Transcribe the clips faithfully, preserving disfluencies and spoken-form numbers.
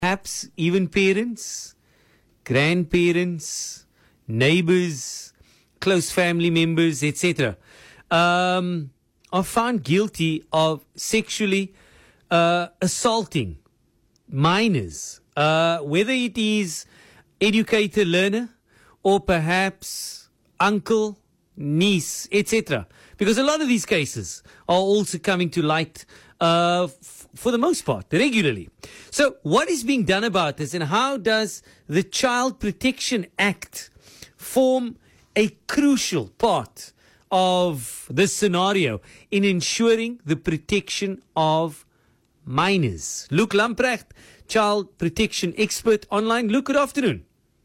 perhaps even parents, grandparents, neighbors, close family members, et cetera, um, are found guilty of sexually uh, assaulting minors, uh, whether it is educator, learner, or perhaps uncle, niece, et cetera. Because a lot of these cases are also coming to light uh, f- for the most part, regularly. So what is being done about this, and how does the Child Protection Act form a crucial part of this scenario in ensuring the protection of minors? Luke Lamprecht, child protection expert online. Luke, good afternoon.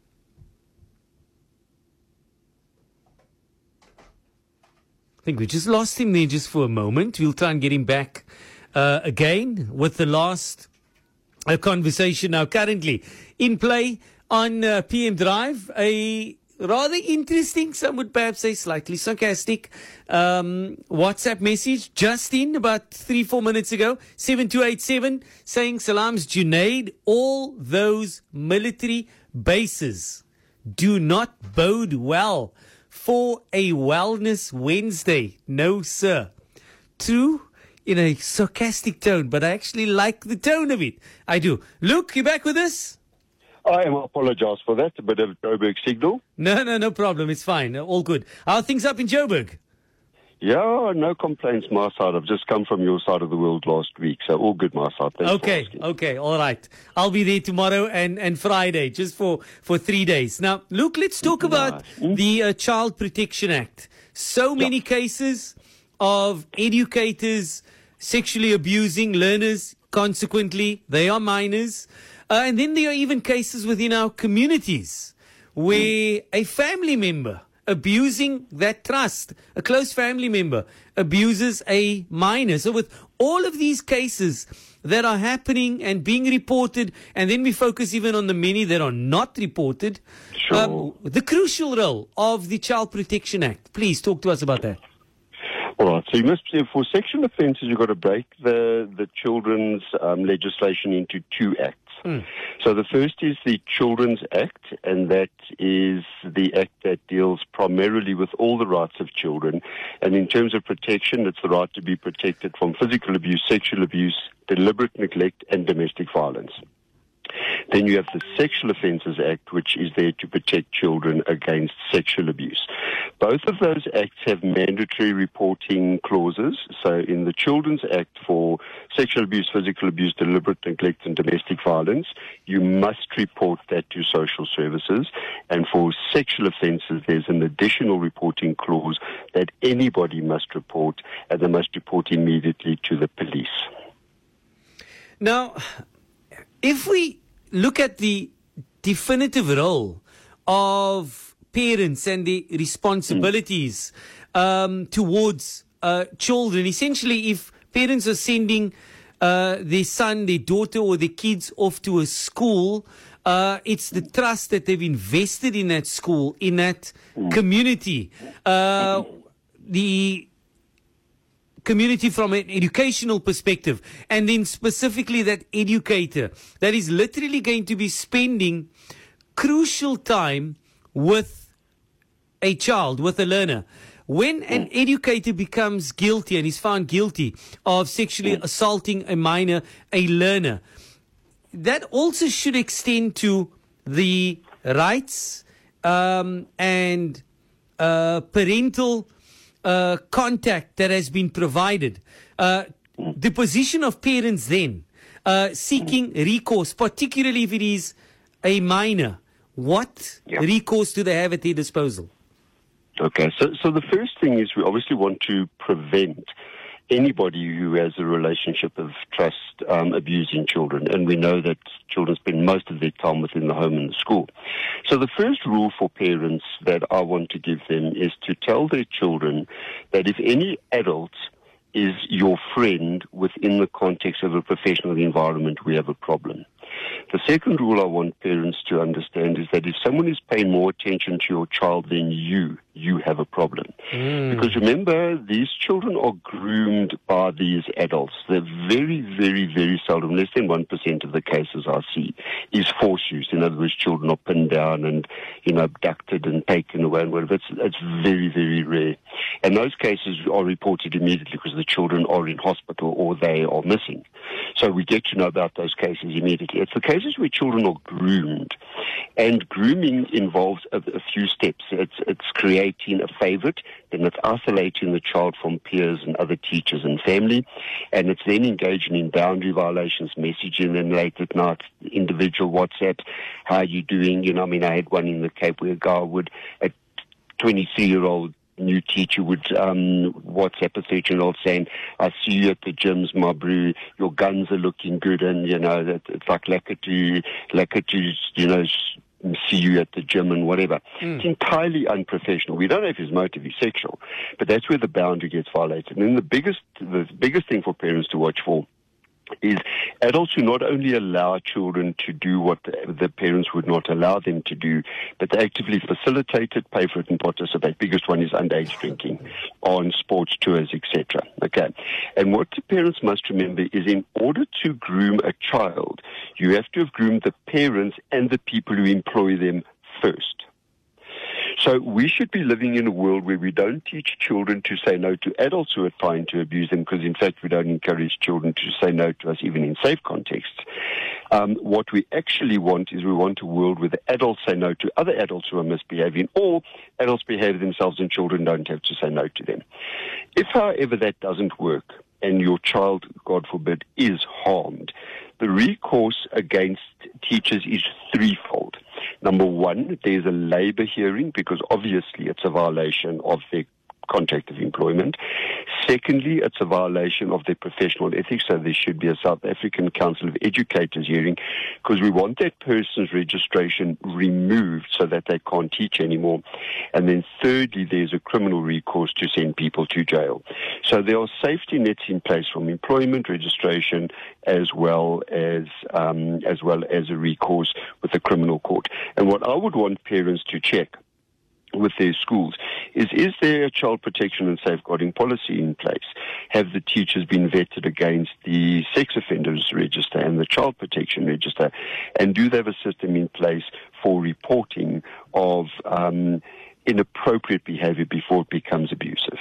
I think we just lost him there just for a moment. We'll try and get him back uh, again with the last uh, conversation. Now, currently in play on uh, P M Drive, a rather interesting, some would perhaps say slightly sarcastic, um, WhatsApp message just in about three, four minutes ago, seven two eight seven, saying, Salams Junaid, all those military bases do not bode well for a Wellness Wednesday. No, sir. True, in a sarcastic tone, but I actually like the tone of it. I do. Luke, you back with us? I am apologize for that, a bit of Joburg signal. No, no, no problem. It's fine. All good. How are things up in Joburg? Yeah, no complaints my side. I've just come from your side of the world last week, so all good my side. Thanks okay, okay, all right. I'll be there tomorrow and, and Friday, just for, for three days. Now, Luke, let's talk nice. about mm-hmm. the uh, Child Protection Act. So many yeah. cases of educators sexually abusing learners. Consequently, they are minors. Uh, and then there are even cases within our communities where mm. a family member abusing that trust, a close family member abuses a minor. So with all of these cases that are happening and being reported, and then we focus even on the many that are not reported, sure. um, the crucial role of the Child Protection Act. Please talk to us about that. All right. So you must, for sexual offences, you've got to break the, the children's um, legislation into two acts. Mm. So the first is the Children's Act, and that is the act that deals primarily with all the rights of children. And in terms of protection, it's the right to be protected from physical abuse, sexual abuse, deliberate neglect, and domestic violence. Then you have the Sexual Offences Act, which is there to protect children against sexual abuse. Both of those acts have mandatory reporting clauses. So in the Children's Act for sexual abuse, physical abuse, deliberate neglect, and domestic violence, you must report that to social services. And for sexual offences, there's an additional reporting clause that anybody must report, and they must report immediately to the police. Now, if we look at the definitive role of parents and the responsibilities mm. um, towards uh, children, essentially if parents are sending uh, their son, their daughter, or their kids off to a school, uh, it's the trust that they've invested in that school, in that mm. community. Uh, the community from an educational perspective, and then specifically that educator that is literally going to be spending crucial time with a child, with a learner. When an educator becomes guilty and is found guilty of sexually assaulting a minor, a learner, that also should extend to the rights um, and uh, parental Uh, contact that has been provided. Uh, the position of parents then, uh, seeking recourse, particularly if it is a minor, what yeah. recourse do they have at their disposal? Okay, so, so the first thing is we obviously want to prevent anybody who has a relationship of trust um, abusing children, and we know that children spend most of their time within the home and the school. So the first rule for parents that I want to give them is to tell their children that if any adult is your friend within the context of a professional environment, we have a problem. The second rule I want parents to understand is that if someone is paying more attention to your child than you, you have a problem. Mm. Because remember, these children are groomed by these adults. They're very, very, very seldom, less than one percent of the cases I see, is force use. In other words, children are pinned down and, you know, abducted and taken away and whatever. It's, it's very, very rare. And those cases are reported immediately because the children are in hospital or they are missing. So we get to know about those cases immediately. It's the cases where children are groomed. And grooming involves a, a few steps. It's, it's creating a favorite, then it's isolating the child from peers and other teachers and family, and it's then engaging in boundary violations, messaging them late at night, individual WhatsApp, how are you doing? You know, I mean, I had one in the Cape where a guy would, a twenty-three-year-old new teacher would um, WhatsApp a thirteen-year-old saying, I see you at the gyms, my brew, your guns are looking good, and, you know, that it's like lekker to, lekker to, you know, see you at the gym and whatever. Mm. It's entirely unprofessional. We don't know if his motive is sexual, but that's where the boundary gets violated. And then the biggest, the biggest thing for parents to watch for is adults who not only allow children to do what the, the parents would not allow them to do, but they actively facilitate it, pay for it, and participate. Biggest one is underage drinking on sports tours, et cetera. Okay, and what the parents must remember is, in order to groom a child, you have to have groomed the parents and the people who employ them first. So we should be living in a world where we don't teach children to say no to adults who are trying to abuse them, because in fact we don't encourage children to say no to us even in safe contexts. Um, what we actually want is we want a world where the adults say no to other adults who are misbehaving, or adults behave themselves and children don't have to say no to them. If, however, that doesn't work and your child, God forbid, is harmed, the recourse against teachers is threefold. Number one, there's a labor hearing, because obviously it's a violation of their contract of employment. Secondly, it's a violation of their professional ethics, so there should be a South African Council of Educators hearing, because we want that person's registration removed so that they can't teach anymore. And then thirdly, there's a criminal recourse to send people to jail. So there are safety nets in place from employment, registration, as well as um, as well as a recourse with the criminal court. And what I would want parents to check with their schools is, is there a child protection and safeguarding policy in place? Have the teachers been vetted against the sex offenders register and the child protection register? And do they have a system in place for reporting of um, inappropriate behavior before it becomes abusive?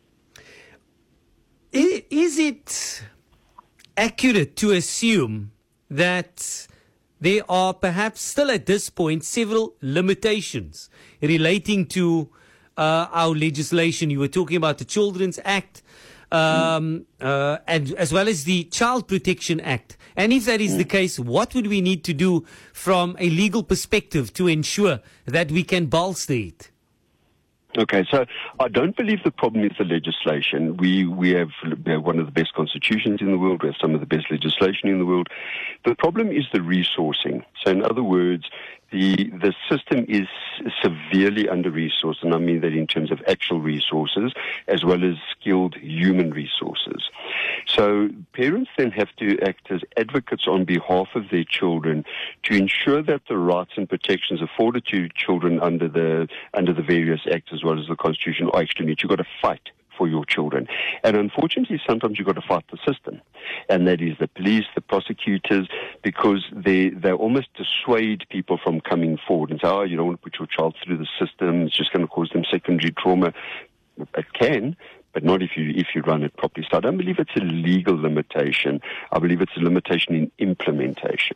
Is it accurate to assume that there are perhaps still at this point several limitations relating to uh, our legislation? You were talking about the Children's Act, um, uh, and as well as the Child Protection Act. And if that is the case, what would we need to do from a legal perspective to ensure that we can bolster it? Okay, so I don't believe the problem is the legislation. We we have one of the best constitutions in the world. We have some of the best legislation in the world. The problem is the resourcing. So in other words, the the system is severely under-resourced, and I mean that in terms of actual resources as well as skilled human resources. So parents then have to act as advocates on behalf of their children to ensure that the rights and protections afforded to children under the under the various acts as well as the Constitution are actually met. You've got to fight for your children. And unfortunately, sometimes you've got to fight the system. And that is the police, the prosecutors, because they, they almost dissuade people from coming forward and say, oh, you don't want to put your child through the system. It's just going to cause them secondary trauma. It can, but not if you if you run it properly. So I don't believe it's a legal limitation. I believe it's a limitation in implementation.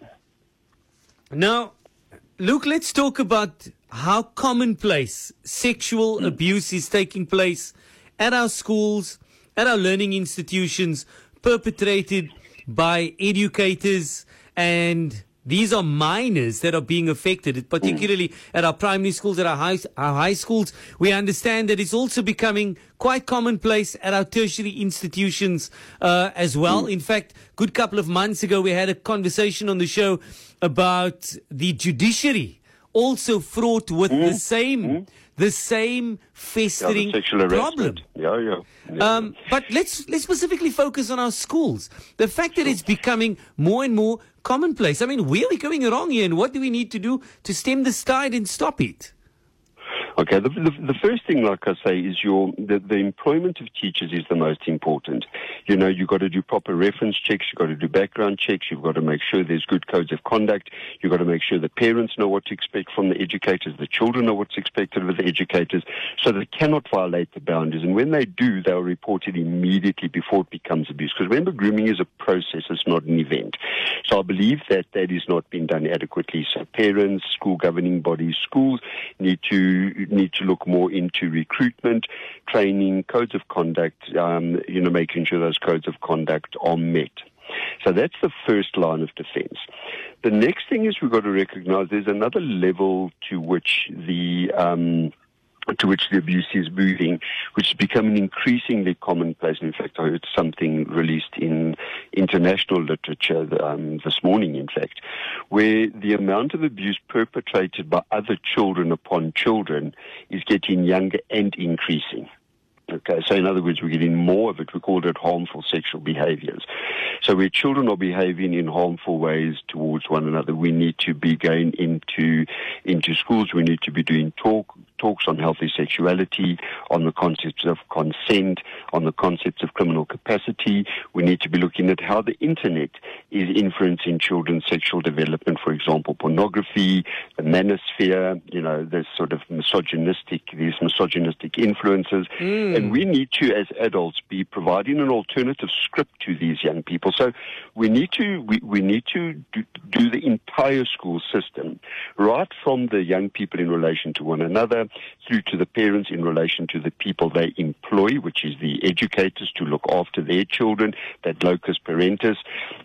Now, Luke, let's talk about how commonplace sexual mm. abuse is taking place at our schools, at our learning institutions, perpetrated by educators, and these are minors that are being affected, particularly at our primary schools, at our high, our high schools. We understand that it's also becoming quite commonplace at our tertiary institutions uh, as well. In fact, a good couple of months ago, we had a conversation on the show about the judiciary also fraught with mm. the same mm. the same festering yeah, problem. Yeah, yeah. yeah. Um, but let's let's specifically focus on our schools. The fact that it's becoming more and more commonplace. I mean, where are we going wrong here, and what do we need to do to stem this tide and stop it? Okay, the, the, the first thing, like I say, is your the, the employment of teachers is the most important. You know, you've got to do proper reference checks, you've got to do background checks, you've got to make sure there's good codes of conduct, you've got to make sure the parents know what to expect from the educators, the children know what's expected of the educators, so they cannot violate the boundaries. And when they do, they'll report it immediately before it becomes abuse. Because remember, grooming is a process, it's not an event. So I believe that that is not being done adequately. So parents, school governing bodies, schools need to need to look more into recruitment, training, codes of conduct, um, you know, making sure those codes of conduct are met. So that's the first line of defense. The next thing is we've got to recognize there's another level to which the um, to which the abuse is moving, which is becoming increasingly commonplace. In fact, I heard something released in international literature um, this morning, in fact, where the amount of abuse perpetrated by other children upon children is getting younger and increasing. Okay, so in other words, we're getting more of it. We call it harmful sexual behaviors. So where children are behaving in harmful ways towards one another, we need to be going into into schools. We need to be doing talk talks on healthy sexuality, on the concepts of consent, on the concepts of criminal capacity. We need to be looking at how the internet is influencing children's sexual development. For example, pornography, the manosphere, you know, there's sort of misogynistic, these misogynistic influences. Mm. And we need to, as adults, be providing an alternative script to these young people. So we need to we, we need to do, do the entire school system, right from the young people in relation to one another, through to the parents in relation to the people they employ, which is the educators to look after their children, that locus parentis.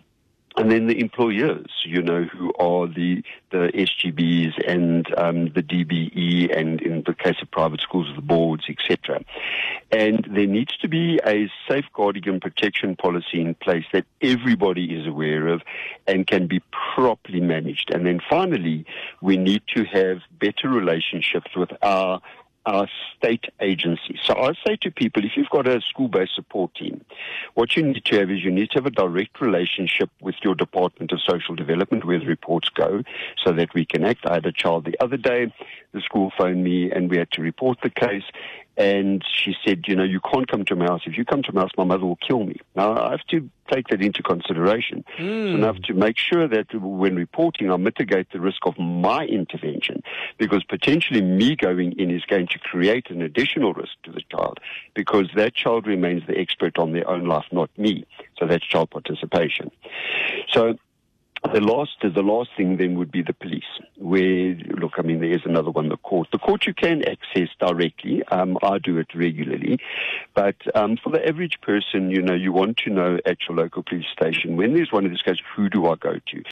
And then the employers, you know, who are the, the S G Bs and um, the D B E, and in the case of private schools, the boards, et cetera. And there needs to be a safeguarding and protection policy in place that everybody is aware of and can be properly managed. And then finally, we need to have better relationships with our our state agencies. So I say to people, if you've got a school-based support team, what you need to have is you need to have a direct relationship with your Department of Social Development where the reports go so that we can act. I had a child the other day, the school phoned me and we had to report the case. And she said, you know, you can't come to my house. If you come to my house, my mother will kill me. Now, I have to take that into consideration. Mm. So I have to make sure that when reporting, I mitigate the risk of my intervention, because potentially me going in is going to create an additional risk to the child, because that child remains the expert on their own life, not me. So that's child participation. So The last, the last thing then would be the police, where, look, I mean, there is another one, the court. The court you can access directly. Um, I do it regularly. But um, for the average person, you know, you want to know at your local police station, when there's one of these cases, who do I go to?